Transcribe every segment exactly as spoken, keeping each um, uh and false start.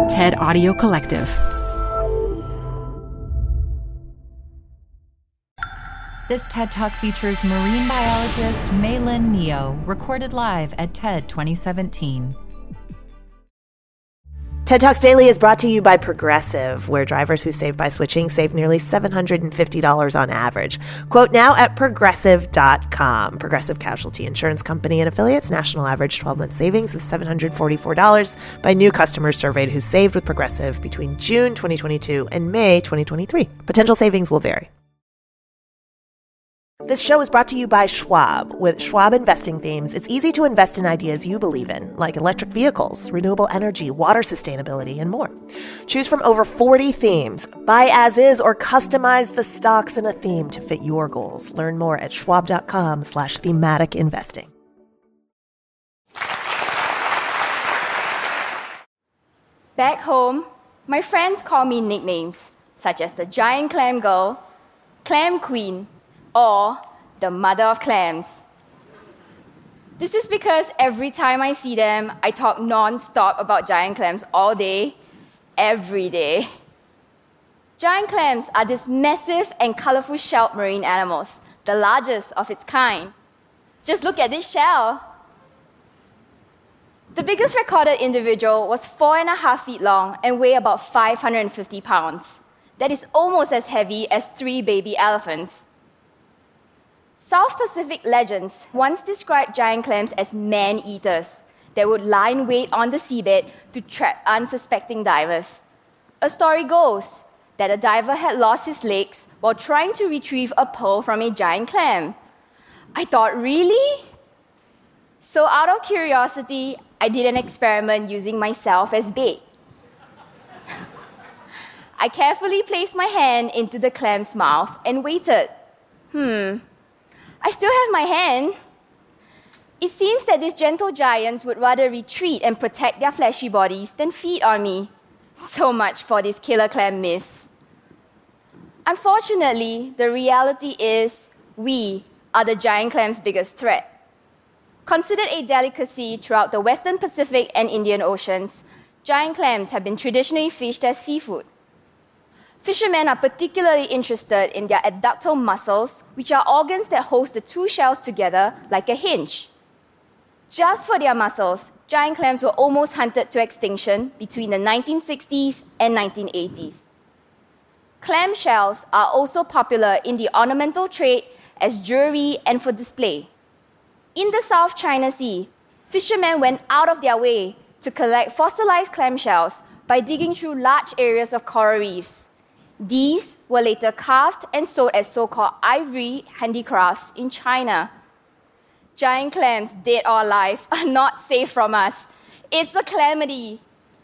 TED Audio Collective. This TED Talk features marine biologist Mei-Lin Neo, recorded live at TED twenty seventeen. TED Talks Daily is brought to you by Progressive, where drivers who save by switching save nearly seven hundred fifty dollars on average. Quote now at progressive dot com. Progressive Casualty Insurance Company and affiliates. National average twelve-month savings of seven hundred forty-four dollars by new customers surveyed who saved with Progressive between June twenty twenty-two and May twenty twenty-three. Potential savings will vary. This show is brought to you by Schwab. With Schwab investing themes, it's easy to invest in ideas you believe in, like electric vehicles, renewable energy, water sustainability, and more. Choose from over forty themes. Buy as is or customize the stocks in a theme to fit your goals. Learn more at schwab.com slash thematic investing. Back home, my friends call me nicknames, such as the Giant Clam Girl, Clam Queen, or the Mother of Clams. This is because every time I see them, I talk non-stop about giant clams all day, every day. Giant clams are these massive and colorful shelled marine animals, the largest of its kind. Just look at this shell. The biggest recorded individual was four and a half feet long and weighed about five hundred fifty pounds. That is almost as heavy as three baby elephants. South Pacific legends once described giant clams as man-eaters that would lie in wait on the seabed to trap unsuspecting divers. A story goes that a diver had lost his legs while trying to retrieve a pearl from a giant clam. I thought, really? So out of curiosity, I did an experiment using myself as bait. I carefully placed my hand into the clam's mouth and waited. Hmm... I still have my hand. It seems that these gentle giants would rather retreat and protect their fleshy bodies than feed on me. So much for these killer clam myths. Unfortunately, the reality is we are the giant clam's biggest threat. Considered a delicacy throughout the Western Pacific and Indian Oceans, giant clams have been traditionally fished as seafood. Fishermen are particularly interested in their adductor muscles, which are organs that hold the two shells together like a hinge. Just for their muscles, giant clams were almost hunted to extinction between the nineteen sixties and nineteen eighties. Clam shells are also popular in the ornamental trade as jewelry and for display. In the South China Sea, fishermen went out of their way to collect fossilized clam shells by digging through large areas of coral reefs. These were later carved and sold as so-called ivory handicrafts in China. Giant clams, dead or alive, are not safe from us. It's a calamity.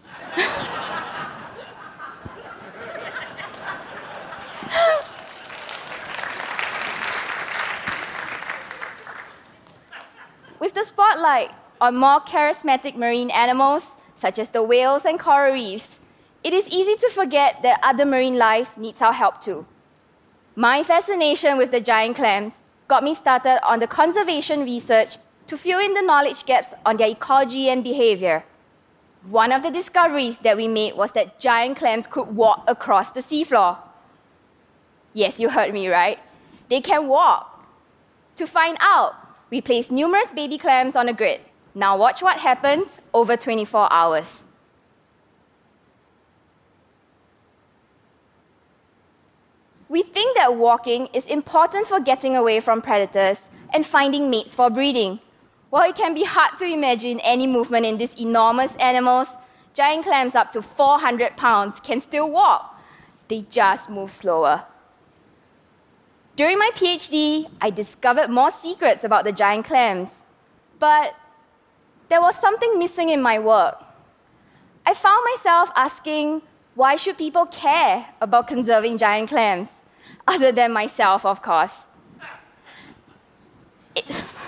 With the spotlight on more charismatic marine animals, such as the whales and coral reefs, it is easy to forget that other marine life needs our help too. My fascination with the giant clams got me started on the conservation research to fill in the knowledge gaps on their ecology and behavior. One of the discoveries that we made was that giant clams could walk across the seafloor. Yes, you heard me right. They can walk. To find out, we placed numerous baby clams on a grid. Now watch what happens over twenty-four hours. We think that walking is important for getting away from predators and finding mates for breeding. While it can be hard to imagine any movement in these enormous animals, giant clams up to four hundred pounds can still walk. They just move slower. During my PhD, I discovered more secrets about the giant clams. But there was something missing in my work. I found myself asking, why should people care about conserving giant clams? Other than myself, of course. It,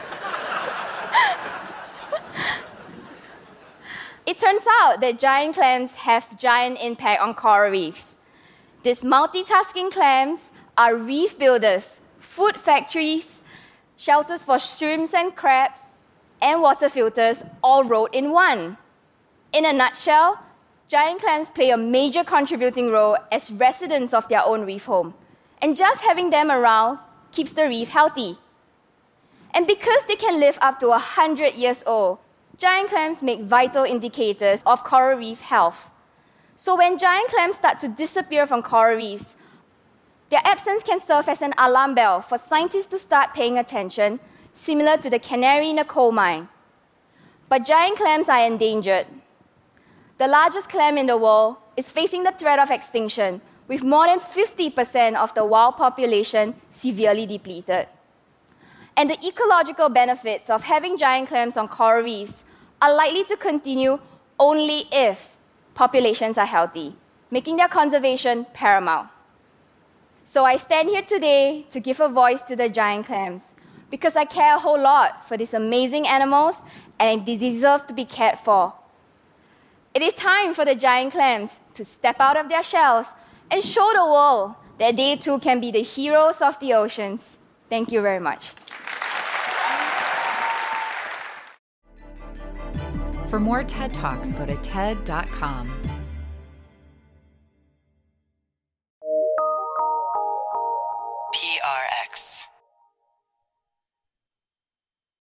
it turns out that giant clams have giant impact on coral reefs. These multitasking clams are reef builders, food factories, shelters for shrimps and crabs, and water filters all rolled in one. In a nutshell, giant clams play a major contributing role as residents of their own reef home. And just having them around keeps the reef healthy. And because they can live up to one hundred years old, giant clams make vital indicators of coral reef health. So when giant clams start to disappear from coral reefs, their absence can serve as an alarm bell for scientists to start paying attention, similar to the canary in a coal mine. But giant clams are endangered. The largest clam in the world is facing the threat of extinction, with more than fifty percent of the wild population severely depleted. And the ecological benefits of having giant clams on coral reefs are likely to continue only if populations are healthy, making their conservation paramount. So I stand here today to give a voice to the giant clams, because I care a whole lot for these amazing animals and they deserve to be cared for. It is time for the giant clams to step out of their shells and show the world that they too can be the heroes of the oceans. Thank you very much. For more TED Talks, go to ted dot com. P R X.